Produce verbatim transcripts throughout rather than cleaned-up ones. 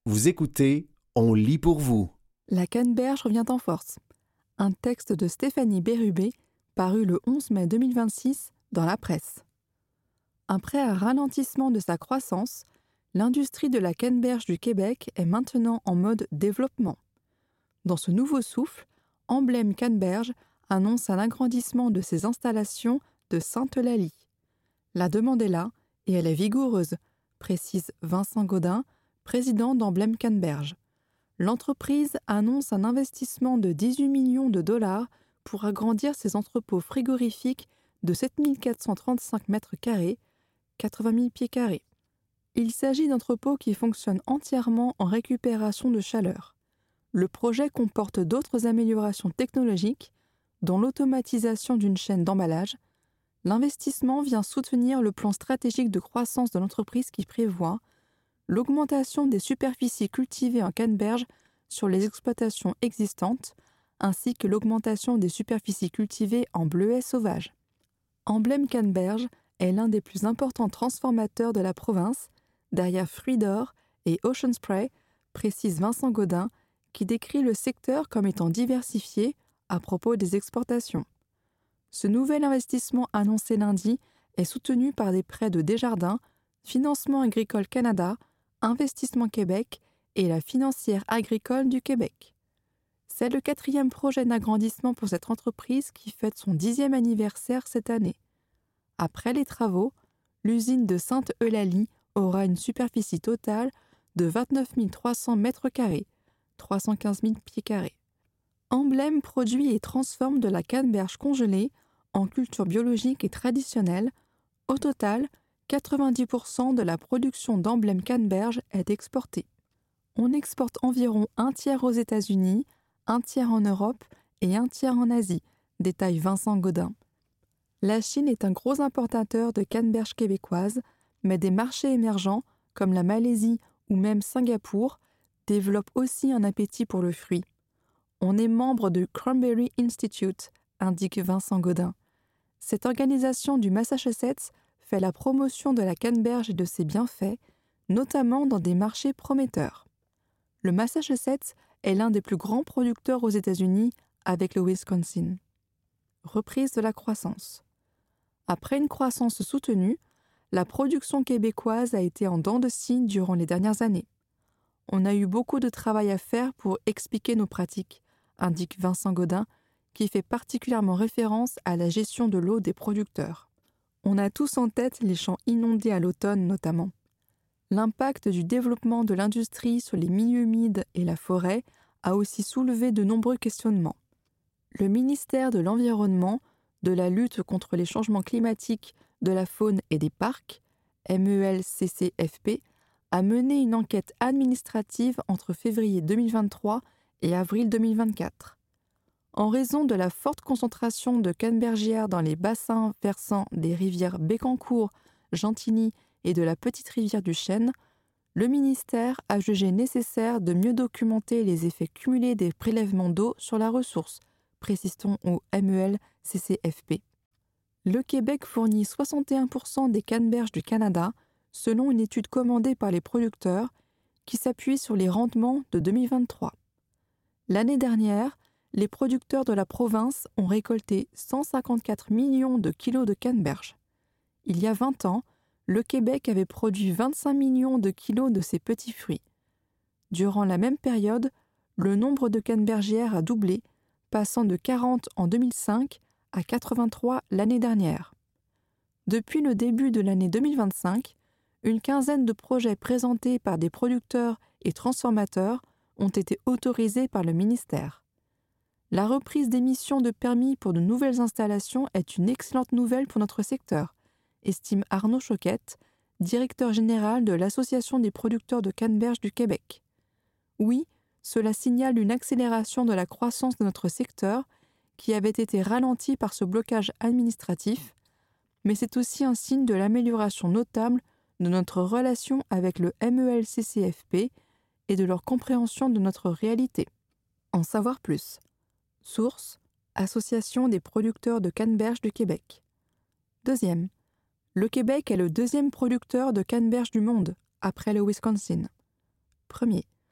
Vous écoutez, on lit pour vous. La canneberge revient en force. Un texte de Stéphanie Bérubé, paru le onze mai deux mille vingt-six dans la presse. Après un ralentissement de sa croissance, l'industrie de la canneberge du Québec est maintenant en mode développement. Dans ce nouveau souffle, Emblème Canneberge annonce un agrandissement de ses installations de Sainte-Eulalie. La demande est là et elle est vigoureuse, précise Vincent Gaudin, président d'Emblème Canneberge. L'entreprise annonce un investissement de dix-huit millions de dollars pour agrandir ses entrepôts frigorifiques de sept mille quatre cent trente-cinq mètres carrés, quatre-vingt mille pieds carrés. Il s'agit d'entrepôts qui fonctionnent entièrement en récupération de chaleur. Le projet comporte d'autres améliorations technologiques, dont l'automatisation d'une chaîne d'emballage. L'investissement vient soutenir le plan stratégique de croissance de l'entreprise qui prévoit l'augmentation des superficies cultivées en canneberge sur les exploitations existantes, ainsi que l'augmentation des superficies cultivées en bleuets sauvages. Emblème Canneberge est l'un des plus importants transformateurs de la province, derrière Fruits d'Or et Ocean Spray, précise Vincent Gaudin, qui décrit le secteur comme étant diversifié à propos des exportations. Ce nouvel investissement annoncé lundi est soutenu par des prêts de Desjardins, Financement Agricole Canada, Investissement Québec et la Financière Agricole du Québec. C'est le quatrième projet d'agrandissement pour cette entreprise qui fête son dixième anniversaire cette année. Après les travaux, l'usine de Sainte-Eulalie aura une superficie totale de vingt-neuf mille trois cents mètres carrés, trois cent quinze mille pieds carrés. Emblème produit et transforme de la canneberge congelée en culture biologique et traditionnelle. Au total, quatre-vingt-dix pour cent de la production d'Emblème Canneberge est exportée. On exporte environ un tiers aux États-Unis, un tiers en Europe et un tiers en Asie, détaille Vincent Gaudin. La Chine est un gros importateur de canneberge québécoise, mais des marchés émergents, comme la Malaisie ou même Singapour, développent aussi un appétit pour le fruit. On est membre du Cranberry Institute, indique Vincent Gaudin. Cette organisation du Massachusetts fait la promotion de la canneberge et de ses bienfaits, notamment dans des marchés prometteurs. Le Massachusetts est l'un des plus grands producteurs aux États-Unis avec le Wisconsin. Reprise de la croissance. Après une croissance soutenue, la production québécoise a été en dents de scie durant les dernières années. On a eu beaucoup de travail à faire pour expliquer nos pratiques, indique Vincent Gaudin, qui fait particulièrement référence à la gestion de l'eau des producteurs. On a tous en tête les champs inondés à l'automne notamment. L'impact du développement de l'industrie sur les milieux humides et la forêt a aussi soulevé de nombreux questionnements. Le ministère de l'Environnement, de la lutte contre les changements climatiques, de la faune et des parcs, M E L C C F P, a mené une enquête administrative entre février deux mille vingt-trois et avril deux mille vingt-quatre. En raison de la forte concentration de cannebergières dans les bassins versants des rivières Bécancour, Gentilly et de la petite rivière du Chêne, le ministère a jugé nécessaire de mieux documenter les effets cumulés des prélèvements d'eau sur la ressource, précise-t-on au M E L C C F P. Le Québec fournit soixante et un pour cent des canneberges du Canada, selon une étude commandée par les producteurs qui s'appuie sur les rendements de deux mille vingt-trois. L'année dernière, les producteurs de la province ont récolté cent cinquante-quatre millions de kilos de canneberge. Il y a vingt ans, le Québec avait produit vingt-cinq millions de kilos de ces petits fruits. Durant la même période, le nombre de cannebergières a doublé, passant de quarante en deux mille cinq à quatre-vingt-trois l'année dernière. Depuis le début de l'année deux mille vingt-cinq, une quinzaine de projets présentés par des producteurs et transformateurs ont été autorisés par le ministère. La reprise d'émissions de permis pour de nouvelles installations est une excellente nouvelle pour notre secteur, estime Arnaud Choquette, directeur général de l'Association des producteurs de canneberge du Québec. Oui, cela signale une accélération de la croissance de notre secteur qui avait été ralentie par ce blocage administratif, mais c'est aussi un signe de l'amélioration notable de notre relation avec le M E L C C F P et de leur compréhension de notre réalité. En savoir plus. Source: Association des producteurs de canneberge du Québec. Deuxième. Le Québec est le deuxième producteur de canneberge du monde, après le Wisconsin. Premier.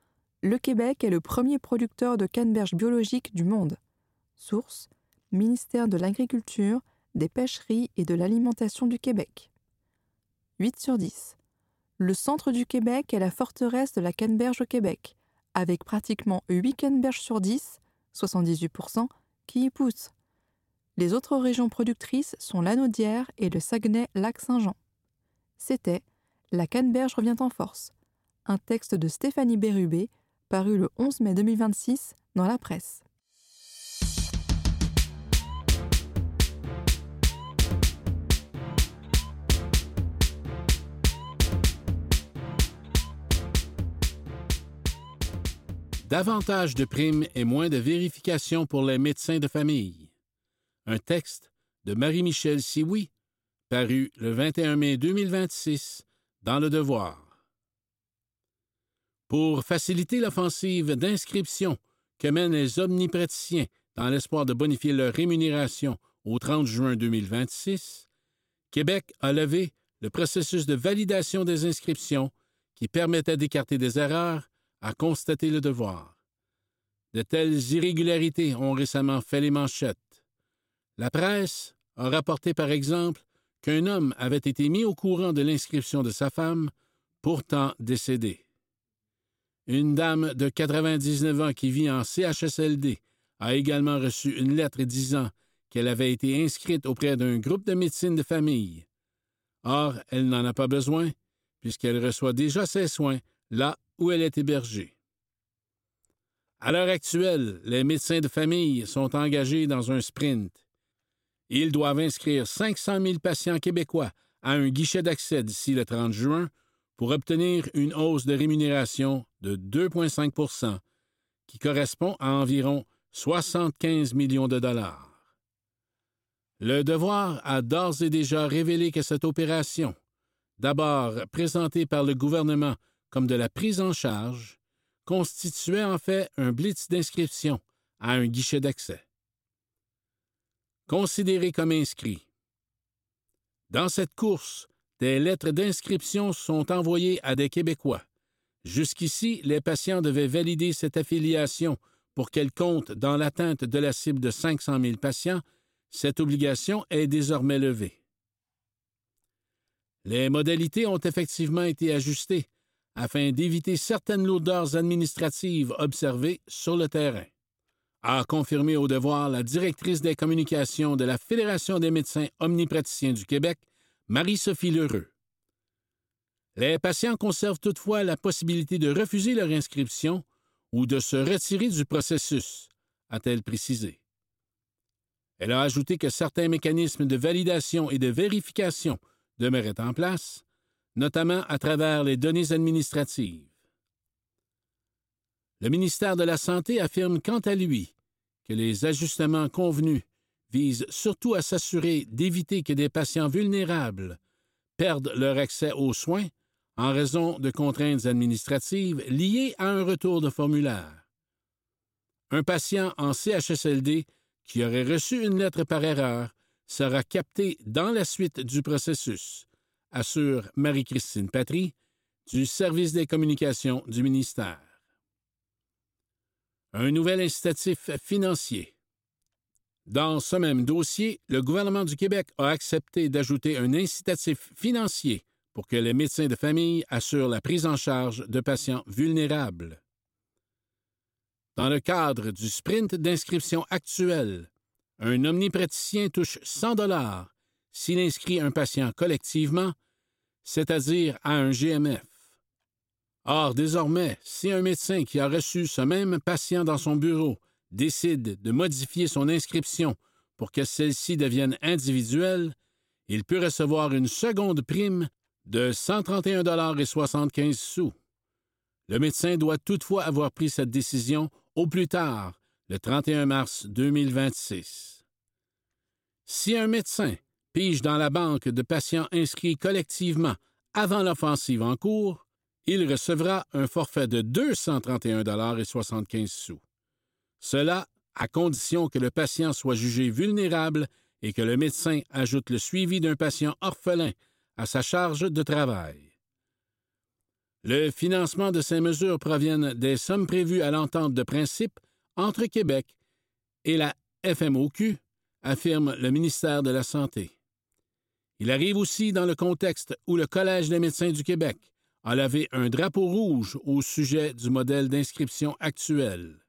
Le Québec est le premier producteur de canneberge biologique du monde. Source: Ministère de l'Agriculture, des Pêcheries et de l'Alimentation du Québec. huit sur dix. Le centre du Québec est la forteresse de la canneberge au Québec, avec pratiquement huit canneberges sur dix, soixante-dix-huit pour cent, qui y poussent. Les autres régions productrices sont l'Anaudière et le Saguenay-Lac-Saint-Jean. C'était La canneberge revient en force, un texte de Stéphanie Bérubé, paru le onze mai deux mille vingt-six dans la presse. Davantage de primes et moins de vérifications pour les médecins de famille. Un texte de Marie-Michèle Sioui, paru le vingt et un mai deux mille vingt-six dans Le Devoir. Pour faciliter l'offensive d'inscription que mènent les omnipraticiens dans l'espoir de bonifier leur rémunération au trente juin deux mille vingt-six, Québec a levé le processus de validation des inscriptions qui permettait d'écarter des erreurs à constater Le Devoir. De telles irrégularités ont récemment fait les manchettes. La presse a rapporté par exemple qu'un homme avait été mis au courant de l'inscription de sa femme, pourtant décédée. Une dame de quatre-vingt-dix-neuf ans qui vit en C H S L D a également reçu une lettre disant qu'elle avait été inscrite auprès d'un groupe de médecine de famille. Or, elle n'en a pas besoin, puisqu'elle reçoit déjà ses soins là où elle est hébergée. À l'heure actuelle, les médecins de famille sont engagés dans un sprint. Ils doivent inscrire cinq cent mille patients québécois à un guichet d'accès d'ici le trente juin pour obtenir une hausse de rémunération de deux virgule cinq pour cent, qui correspond à environ soixante-quinze millions de dollars. Le Devoir a d'ores et déjà révélé que cette opération, d'abord présentée par le gouvernement comme de la prise en charge, constituait en fait un blitz d'inscription à un guichet d'accès. Considéré comme inscrit. Dans cette course, des lettres d'inscription sont envoyées à des Québécois. Jusqu'ici, les patients devaient valider cette affiliation pour qu'elle compte dans l'atteinte de la cible de cinq cent mille patients. Cette obligation est désormais levée. Les modalités ont effectivement été ajustées afin d'éviter certaines lourdeurs administratives observées sur le terrain, a confirmé au Devoir la directrice des communications de la Fédération des médecins omnipraticiens du Québec, Marie-Sophie Lheureux. Les patients conservent toutefois la possibilité de refuser leur inscription ou de se retirer du processus, a-t-elle précisé. Elle a ajouté que certains mécanismes de validation et de vérification demeuraient en place, notamment à travers les données administratives. Le ministère de la Santé affirme quant à lui que les ajustements convenus visent surtout à s'assurer d'éviter que des patients vulnérables perdent leur accès aux soins en raison de contraintes administratives liées à un retour de formulaire. Un patient en C H S L D qui aurait reçu une lettre par erreur sera capté dans la suite du processus, assure Marie-Christine Patry, du service des communications du ministère. Un nouvel incitatif financier. Dans ce même dossier, le gouvernement du Québec a accepté d'ajouter un incitatif financier pour que les médecins de famille assurent la prise en charge de patients vulnérables. Dans le cadre du sprint d'inscription actuel, un omnipraticien touche cent dollars s'il inscrit un patient collectivement, c'est-à-dire à un G M F. Or, désormais, si un médecin qui a reçu ce même patient dans son bureau décide de modifier son inscription pour que celle-ci devienne individuelle, il peut recevoir une seconde prime de cent trente et un dollars soixante-quinze. Le médecin doit toutefois avoir pris cette décision au plus tard, le trente et un mars deux mille vingt-six. Si un médecin pige dans la banque de patients inscrits collectivement avant l'offensive en cours, il recevra un forfait de deux cent trente et un dollars soixante-quinze. Cela à condition que le patient soit jugé vulnérable et que le médecin ajoute le suivi d'un patient orphelin à sa charge de travail. Le financement de ces mesures provient des sommes prévues à l'entente de principe entre Québec et la F M O Q, affirme le ministère de la Santé. Il arrive aussi dans le contexte où le Collège des médecins du Québec a levé un drapeau rouge au sujet du modèle d'inscription actuel.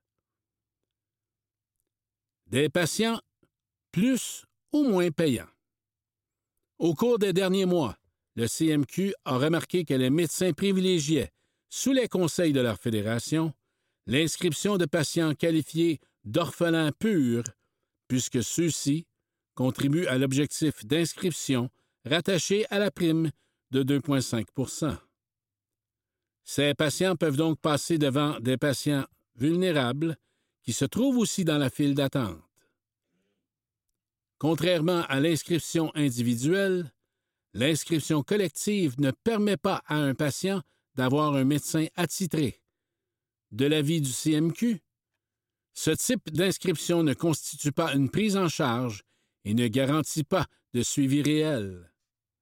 Des patients plus ou moins payants. Au cours des derniers mois, le C M Q a remarqué que les médecins privilégiaient, sous les conseils de leur fédération, l'inscription de patients qualifiés d'orphelins purs, puisque ceux-ci contribuent à l'objectif d'inscription rattaché à la prime de deux virgule cinq pour cent. Ces patients peuvent donc passer devant des patients vulnérables qui se trouvent aussi dans la file d'attente. Contrairement à l'inscription individuelle, l'inscription collective ne permet pas à un patient d'avoir un médecin attitré. De l'avis du C M Q, ce type d'inscription ne constitue pas une prise en charge et ne garantit pas de suivi réel.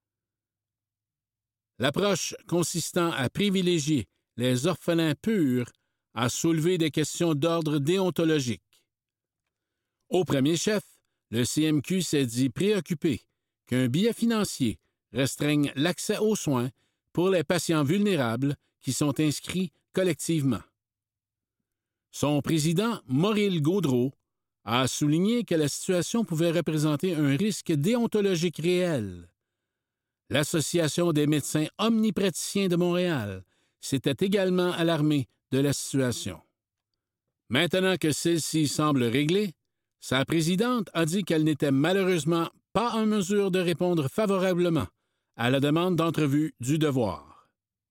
L'approche consistant à privilégier les orphelins purs a soulevé des questions d'ordre déontologique. Au premier chef, le C M Q s'est dit préoccupé qu'un biais financier restreigne l'accès aux soins pour les patients vulnérables qui sont inscrits collectivement. Son président, Maurice Gaudreault, a souligné que la situation pouvait représenter un risque déontologique réel. L'Association des médecins omnipraticiens de Montréal s'était également alarmée de la situation. Maintenant que celle-ci semble réglée, sa présidente a dit qu'elle n'était malheureusement pas en mesure de répondre favorablement à la demande d'entrevue du Devoir.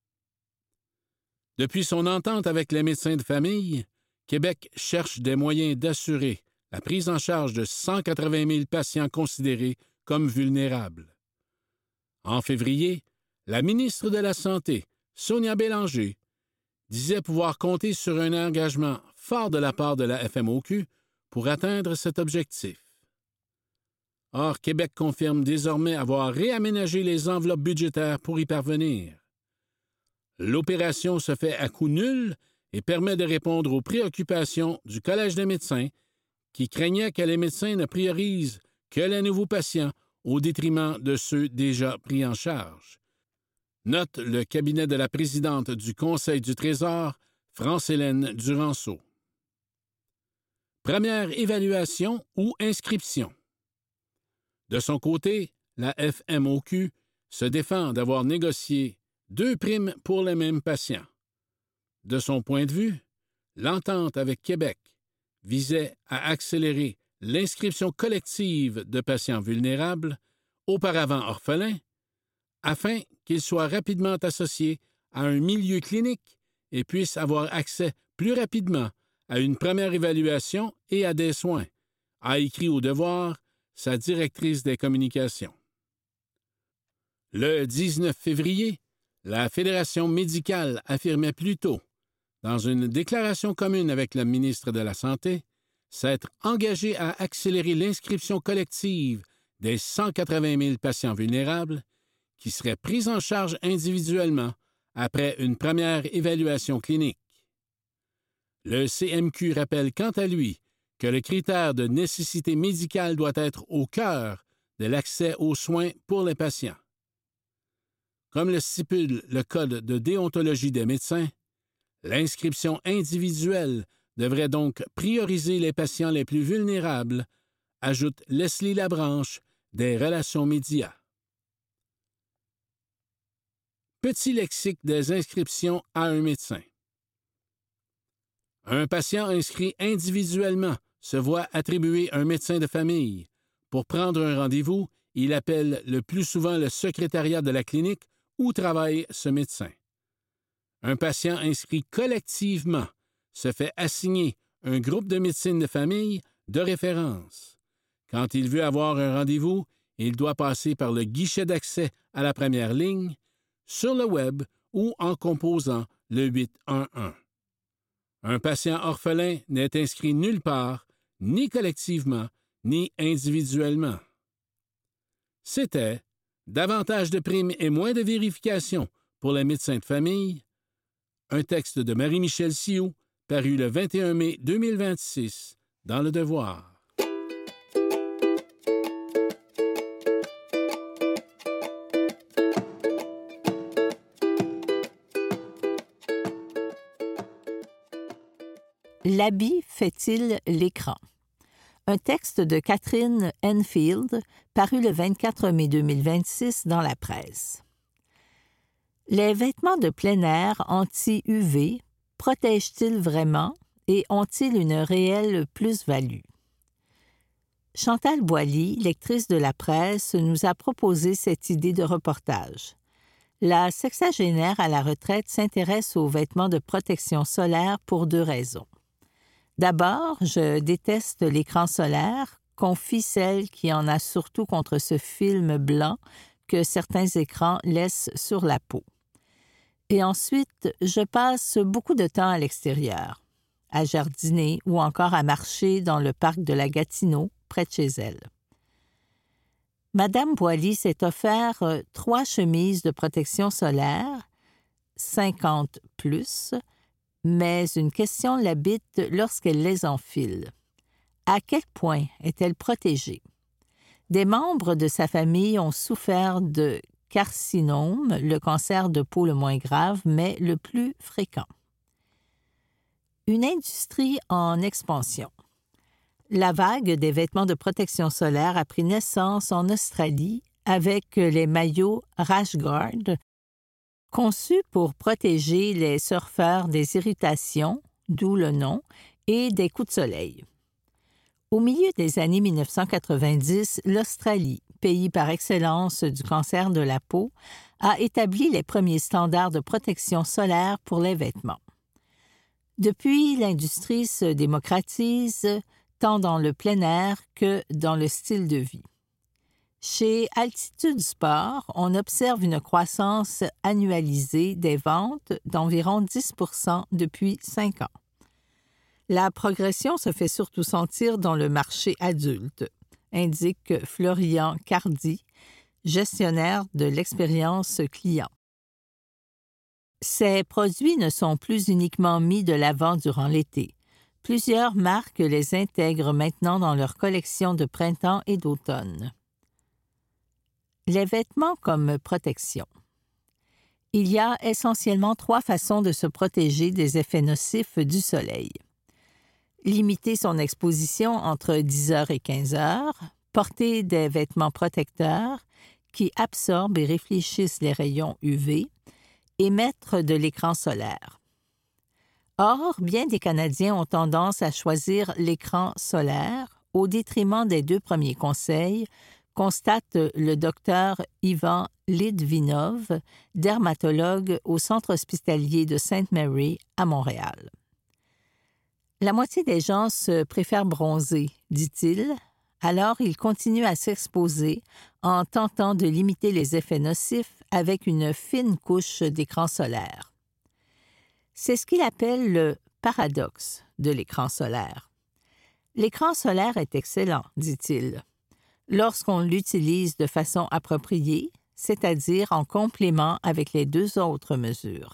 Depuis son entente avec les médecins de famille, Québec cherche des moyens d'assurer la prise en charge de cent quatre-vingt mille patients considérés comme vulnérables. En février, la ministre de la Santé, Sonia Bélanger, disait pouvoir compter sur un engagement fort de la part de la F M O Q pour atteindre cet objectif. Or, Québec confirme désormais avoir réaménagé les enveloppes budgétaires pour y parvenir. L'opération se fait à coût nul et permet de répondre aux préoccupations du Collège des médecins qui craignait que les médecins ne priorisent que les nouveaux patients au détriment de ceux déjà pris en charge. Note le cabinet de la présidente du Conseil du Trésor, France-Hélène Duranceau. Première évaluation ou inscription. De son côté, la F M O Q se défend d'avoir négocié deux primes pour les mêmes patients. De son point de vue, l'entente avec Québec visait à accélérer l'inscription collective de patients vulnérables, auparavant orphelins, afin qu'ils soient rapidement associés à un milieu clinique et puissent avoir accès plus rapidement à une première évaluation et à des soins, a écrit au Devoir sa directrice des communications. Le dix-neuf février, la Fédération médicale affirmait plus tôt, dans une déclaration commune avec le ministre de la Santé, s'être engagée à accélérer l'inscription collective des cent quatre-vingt mille patients vulnérables qui seraient pris en charge individuellement après une première évaluation clinique. Le C M Q rappelle quant à lui que le critère de nécessité médicale doit être au cœur de l'accès aux soins pour les patients. Comme le stipule le Code de déontologie des médecins, l'inscription individuelle devrait donc prioriser les patients les plus vulnérables, ajoute Leslie Labranche des Relations médias. Petit lexique des inscriptions à un médecin. Un patient inscrit individuellement se voit attribuer un médecin de famille. Pour prendre un rendez-vous, il appelle le plus souvent le secrétariat de la clinique où travaille ce médecin. Un patient inscrit collectivement se fait assigner un groupe de médecine de famille de référence. Quand il veut avoir un rendez-vous, il doit passer par le guichet d'accès à la première ligne, sur le web ou en composant le huit un un. Un patient orphelin n'est inscrit nulle part, ni collectivement, ni individuellement. C'était davantage de primes et moins de vérifications pour les médecins de famille, un texte de Marie-Michel Sioux, paru le vingt et un mai deux mille vingt-six, dans Le Devoir. L'habit fait-il l'écran? Un texte de Catherine Enfield, paru le vingt-quatre mai deux mille vingt-six dans la presse. Les vêtements de plein air anti-U V protègent-ils vraiment et ont-ils une réelle plus-value? Chantal Boily, lectrice de la presse, nous a proposé cette idée de reportage. La sexagénaire à la retraite s'intéresse aux vêtements de protection solaire pour deux raisons. D'abord, je déteste l'écran solaire, confie celle qui en a surtout contre ce film blanc que certains écrans laissent sur la peau. Et ensuite, je passe beaucoup de temps à l'extérieur, à jardiner ou encore à marcher dans le parc de la Gatineau, près de chez elle. Madame Boily s'est offert euh, trois chemises de protection solaire, cinquante plus, mais une question l'habite lorsqu'elle les enfile. À quel point est-elle protégée? Des membres de sa famille ont souffert de carcinome, le cancer de peau le moins grave, mais le plus fréquent. Une industrie en expansion. La vague des vêtements de protection solaire a pris naissance en Australie avec les maillots Rash Guard, conçus pour protéger les surfeurs des irritations, d'où le nom, et des coups de soleil. Au milieu des années mille neuf cent quatre-vingt-dix, l'Australie, pays par excellence du cancer de la peau, a établi les premiers standards de protection solaire pour les vêtements. Depuis, l'industrie se démocratise tant dans le plein air que dans le style de vie. Chez Altitude Sport, on observe une croissance annualisée des ventes d'environ dix pour cent depuis cinq ans. La progression se fait surtout sentir dans le marché adulte, indique Florian Cardi, gestionnaire de l'expérience client. Ces produits ne sont plus uniquement mis de l'avant durant l'été. Plusieurs marques les intègrent maintenant dans leur collection de printemps et d'automne. Les vêtements comme protection. Il y a essentiellement trois façons de se protéger des effets nocifs du soleil. Limiter son exposition entre dix heures et quinze heures, porter des vêtements protecteurs qui absorbent et réfléchissent les rayons U V et mettre de l'écran solaire. Or, bien des Canadiens ont tendance à choisir l'écran solaire au détriment des deux premiers conseils, constate le docteur Ivan Litvinov, dermatologue au Centre hospitalier de Sainte-Marie à Montréal. La moitié des gens se préfèrent bronzer, dit-il, alors il continue à s'exposer en tentant de limiter les effets nocifs avec une fine couche d'écran solaire. C'est ce qu'il appelle le paradoxe de l'écran solaire. L'écran solaire est excellent, dit-il, lorsqu'on l'utilise de façon appropriée, c'est-à-dire en complément avec les deux autres mesures.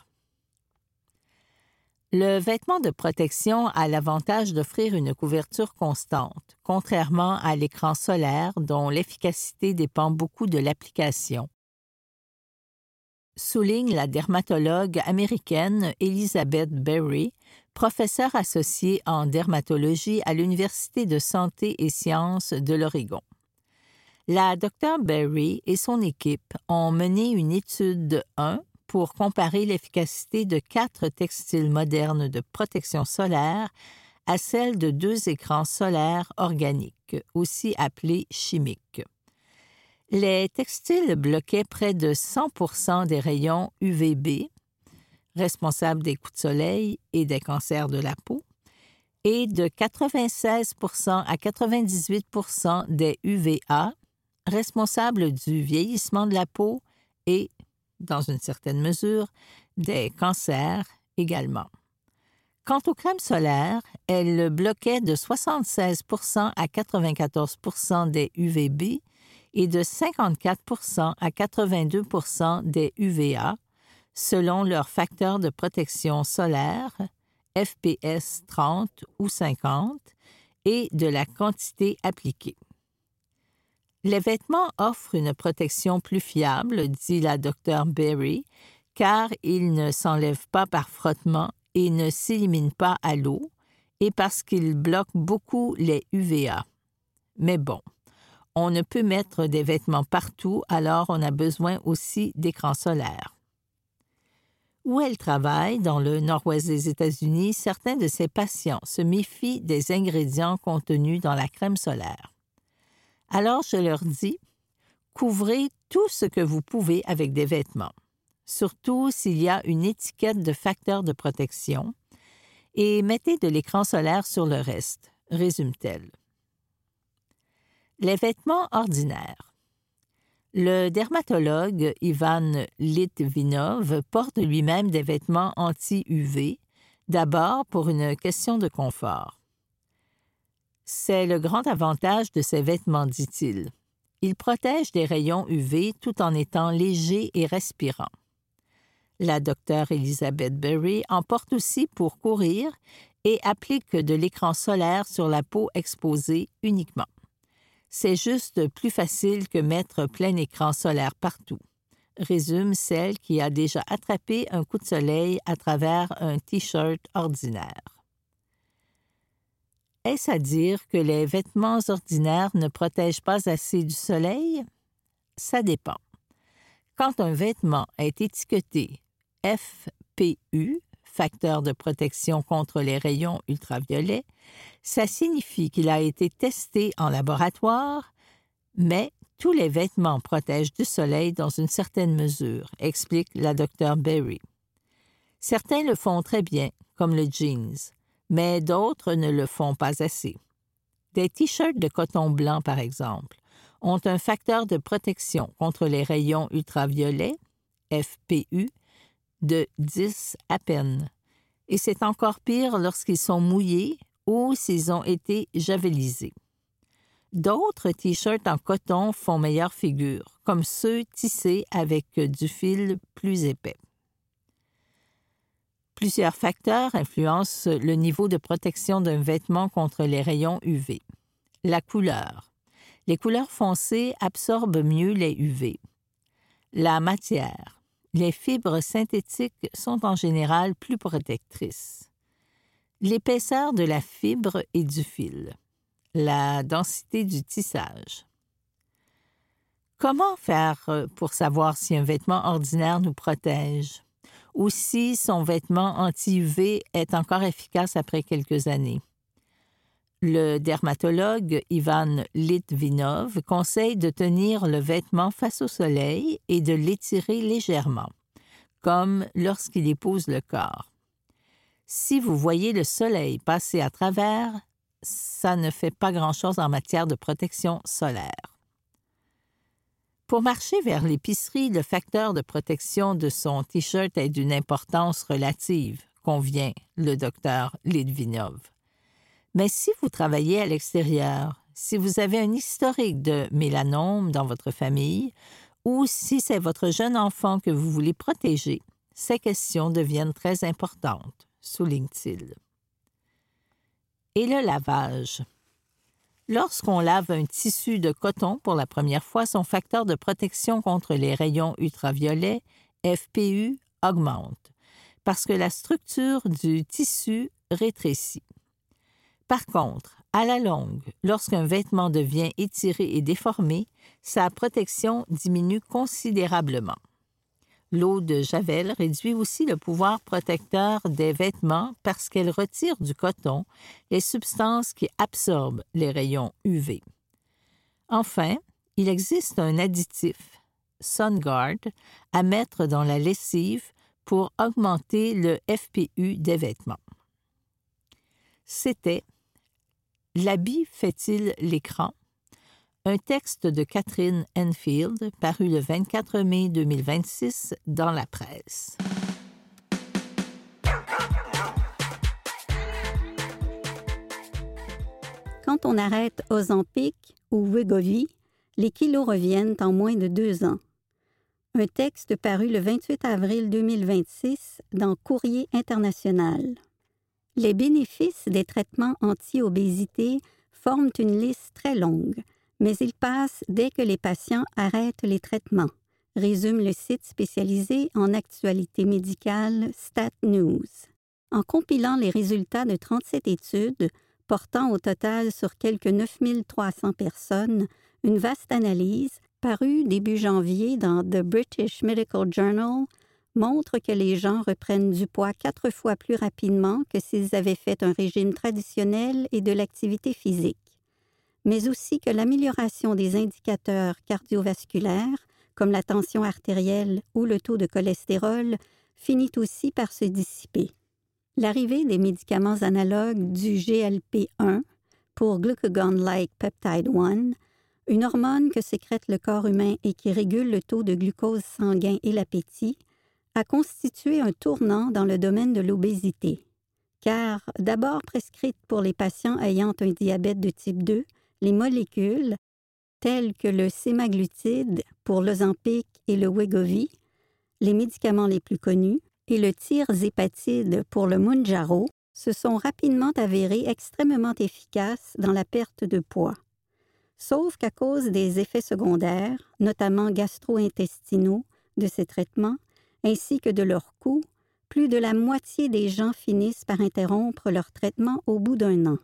Le vêtement de protection a l'avantage d'offrir une couverture constante, contrairement à l'écran solaire dont l'efficacité dépend beaucoup de l'application, souligne la dermatologue américaine Elizabeth Berry, professeure associée en dermatologie à l'Université de santé et sciences de l'Oregon. La docteure Berry et son équipe ont mené une étude un pour comparer l'efficacité de quatre textiles modernes de protection solaire à celle de deux écrans solaires organiques, aussi appelés chimiques. Les textiles bloquaient près de cent pour cent des rayons U V B, responsables des coups de soleil et des cancers de la peau, et de quatre-vingt-seize pour cent à quatre-vingt-dix-huit pour cent des U V A, responsables du vieillissement de la peau et, dans une certaine mesure, des cancers également. Quant aux crèmes solaires, elles bloquaient de soixante-seize pour cent à quatre-vingt-quatorze pour cent des U V B et de cinquante-quatre pour cent à quatre-vingt-deux pour cent des U V A, selon leur facteur de protection solaire, F P S trente ou cinquante, et de la quantité appliquée. Les vêtements offrent une protection plus fiable, dit la docteure Berry, car ils ne s'enlèvent pas par frottement et ne s'éliminent pas à l'eau, et parce qu'ils bloquent beaucoup les U V A. Mais bon, on ne peut mettre des vêtements partout, alors on a besoin aussi d'écrans solaires. Où elle travaille, dans le nord-ouest des États-Unis, certains de ses patients se méfient des ingrédients contenus dans la crème solaire. Alors je leur dis, couvrez tout ce que vous pouvez avec des vêtements, surtout s'il y a une étiquette de facteur de protection, et mettez de l'écran solaire sur le reste, résume-t-elle. Les vêtements ordinaires. Le dermatologue Ivan Litvinov porte lui-même des vêtements anti-U V, d'abord pour une question de confort. C'est le grand avantage de ces vêtements, dit-il. Ils protègent des rayons U V tout en étant légers et respirants. La docteure Elizabeth Berry en porte aussi pour courir et applique de l'écran solaire sur la peau exposée uniquement. C'est juste plus facile que mettre plein écran solaire partout, résume celle qui a déjà attrapé un coup de soleil à travers un T-shirt ordinaire. Est-ce à dire que les vêtements ordinaires ne protègent pas assez du soleil? Ça dépend. Quand un vêtement est étiqueté F P U, facteur de protection contre les rayons ultraviolets, ça signifie qu'il a été testé en laboratoire, mais tous les vêtements protègent du soleil dans une certaine mesure, explique la docteure Berry. Certains le font très bien, comme le jeans, mais d'autres ne le font pas assez. Des t-shirts de coton blanc, par exemple, ont un facteur de protection contre les rayons ultraviolets, F P U, de dix à peine. Et c'est encore pire lorsqu'ils sont mouillés ou s'ils ont été javelisés. D'autres t-shirts en coton font meilleure figure, comme ceux tissés avec du fil plus épais. Plusieurs facteurs influencent le niveau de protection d'un vêtement contre les rayons U V. La couleur. Les couleurs foncées absorbent mieux les U V. La matière. Les fibres synthétiques sont en général plus protectrices. L'épaisseur de la fibre et du fil. La densité du tissage. Comment faire pour savoir si un vêtement ordinaire nous protège ou si son vêtement anti-U V est encore efficace après quelques années? Le dermatologue Ivan Litvinov conseille de tenir le vêtement face au soleil et de l'étirer légèrement, comme lorsqu'il épouse le corps. Si vous voyez le soleil passer à travers, ça ne fait pas grand-chose en matière de protection solaire. Pour marcher vers l'épicerie, le facteur de protection de son T-shirt est d'une importance relative, convient le docteur Litvinov. Mais si vous travaillez à l'extérieur, si vous avez un historique de mélanome dans votre famille ou si c'est votre jeune enfant que vous voulez protéger, ces questions deviennent très importantes, souligne-t-il. Et le lavage. Lorsqu'on lave un tissu de coton pour la première fois, son facteur de protection contre les rayons ultraviolets, F P U, augmente, parce que la structure du tissu rétrécit. Par contre, à la longue, lorsqu'un vêtement devient étiré et déformé, sa protection diminue considérablement. L'eau de Javel réduit aussi le pouvoir protecteur des vêtements parce qu'elle retire du coton les substances qui absorbent les rayons U V. Enfin, il existe un additif, SunGuard, à mettre dans la lessive pour augmenter le F P U des vêtements. C'était « L'habit fait-il l'écran ?» Un texte de Catherine Enfield paru le vingt-quatre mai deux mille vingt-six dans la presse. Quand on arrête Ozempic ou Wegovy, les kilos reviennent en moins de deux ans. Un texte paru le vingt-huit avril deux mille vingt-six dans Courrier international. Les bénéfices des traitements anti-obésité forment une liste très longue, mais ils passent dès que les patients arrêtent les traitements, résume le site spécialisé en actualité médicale Stat News. En compilant les résultats de trente-sept études, portant au total sur quelque neuf mille trois cents personnes, une vaste analyse, parue début janvier dans The British Medical Journal, montre que les gens reprennent du poids quatre fois plus rapidement que s'ils avaient fait un régime traditionnel et de l'activité physique, mais aussi que l'amélioration des indicateurs cardiovasculaires, comme la tension artérielle ou le taux de cholestérol, finit aussi par se dissiper. L'arrivée des médicaments analogues du G L P un pour Glucagon-like Peptide un, une hormone que sécrète le corps humain et qui régule le taux de glucose sanguin et l'appétit, a constitué un tournant dans le domaine de l'obésité. Car, d'abord prescrites pour les patients ayant un diabète de type deux, les molécules, telles que le sémaglutide pour l'Ozempic et le Wegovy, les médicaments les plus connus, et le tirzépatide pour le Mounjaro, se sont rapidement avérés extrêmement efficaces dans la perte de poids. Sauf qu'à cause des effets secondaires, notamment gastro-intestinaux, de ces traitements, ainsi que de leur coût, plus de la moitié des gens finissent par interrompre leur traitement au bout d'un an.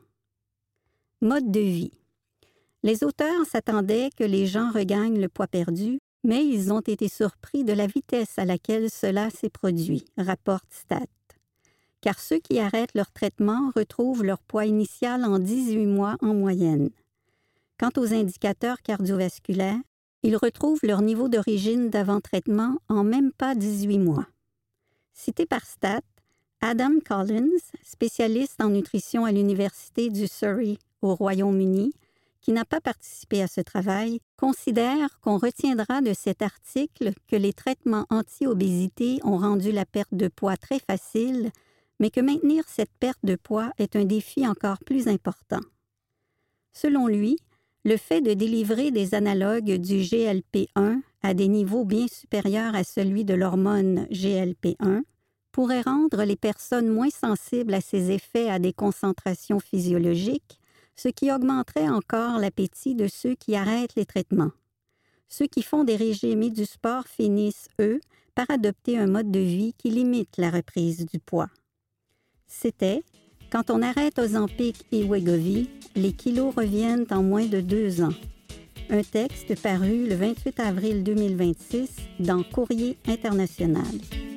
Mode de vie. Les auteurs s'attendaient que les gens regagnent le poids perdu, mais ils ont été surpris de la vitesse à laquelle cela s'est produit, rapporte Stat. Car ceux qui arrêtent leur traitement retrouvent leur poids initial en dix-huit mois en moyenne. Quant aux indicateurs cardiovasculaires, ils retrouvent leur niveau d'origine d'avant-traitement en même pas dix-huit mois. Cité par Stat, Adam Collins, spécialiste en nutrition à l'Université du Surrey au Royaume-Uni, qui n'a pas participé à ce travail, considère qu'on retiendra de cet article que les traitements anti-obésité ont rendu la perte de poids très facile, mais que maintenir cette perte de poids est un défi encore plus important. Selon lui, le fait de délivrer des analogues du G L P un à des niveaux bien supérieurs à celui de l'hormone G L P un pourrait rendre les personnes moins sensibles à ces effets à des concentrations physiologiques, ce qui augmenterait encore l'appétit de ceux qui arrêtent les traitements. Ceux qui font des régimes et du sport finissent, eux, par adopter un mode de vie qui limite la reprise du poids. C'était « Quand on arrête Ozempic et Wegovy, les kilos reviennent en moins de deux ans ». Un texte paru le vingt-huit avril deux mille vingt-six dans Courrier international.